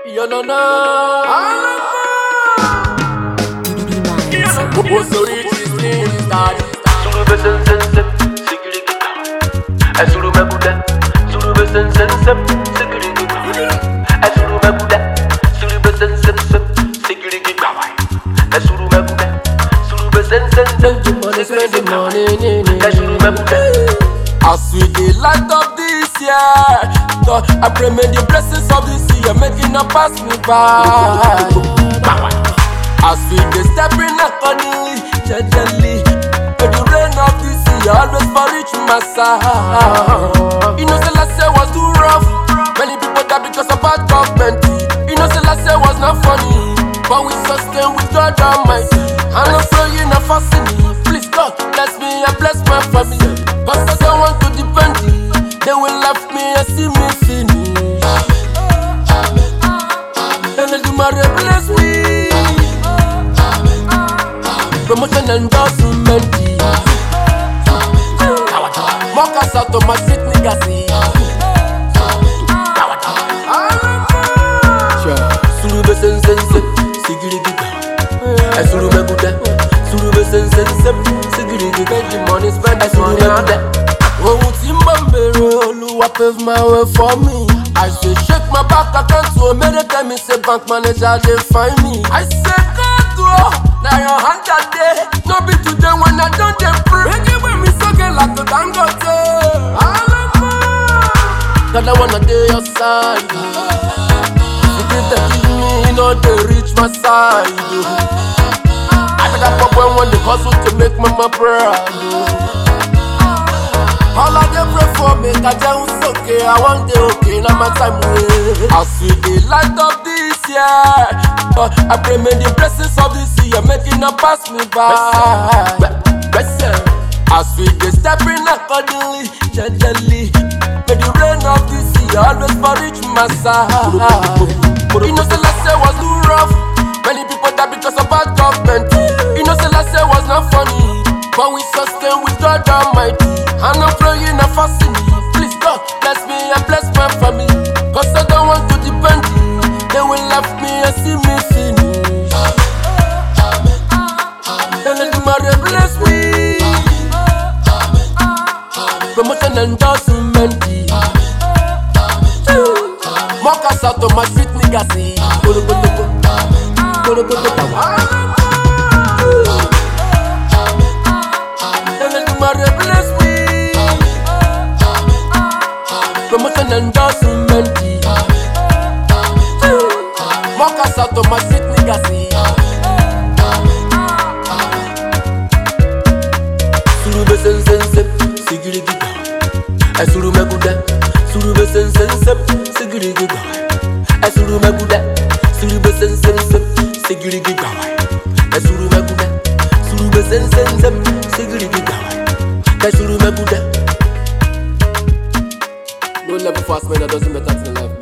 You don't know. What's the richest thing is that? Surube sen sen sen, sigiri gita. Surube guda, surube sen sen sen, sigiri gita. Surube guda, surube sen sen sen, sigiri gita. Surube guda, surube sen sen sen, Spend the money, surube guda. As we dey light up this year, God, I pray may the blessings of this year make it not pass me by. As we dey step in accordingly, gently, may the rain of this year always for reach my side. You know, say last year was too rough. Many people died because of bad government. You know, say last year was not funny, but we sustain with God Almighty. I'm not praying and fasting. Please God, bless me and bless my family. But I don't want to depend. They will left me and see me finish. And the Mary bless me. Promotion and endorsement. Mockers out of my street niggas. Surube sen sen sen, sigiri gita. Surube guda, surube sen sen sen, sigiri gita. Make the money spend, surube guda. Ohun tí mo ń bèrè, Olúwa pave my way for me. I say shake my back account to Omere tell me say bank manager dey find me. I say God oh, na your hand that dey. No be today when I don dey pray. Make it with me so get like to Dangote. God I wanna dey your side. The gift that give me no dey reach my side. I better pop when they hustle to make mama proud. All of them pray for me, cause it's okay. I want it okay, now my time way. As we dey light up this year, I pray may the blessings of this year make it not pass me by. As we dey step in accordingly, gently, may the rain of this year always for reach my side. You know say last year was too rough. Many people died because of bad government. You know say last year was not funny, but we sustain with God Almighty. I'm not praying and fasting. Please God, bless me and bless my family. Cause I don't want to depend. They will left me and see me finish. And the Mary bless me. Promotion and endorsement. Mockers out of my street niggas. And the Mary bless me. Promotion and endorsement. Mockers out of my street niggas. Surube sen sen sen, sigiri gita. Surube guda, surube sen sen sen, sigiri gita. Surube guda, surube sen sen sen, sigiri gita. Surube guda, surube sen sen sen, sigiri gita. Surube guda. Don't live fast, man. That doesn't matter in life.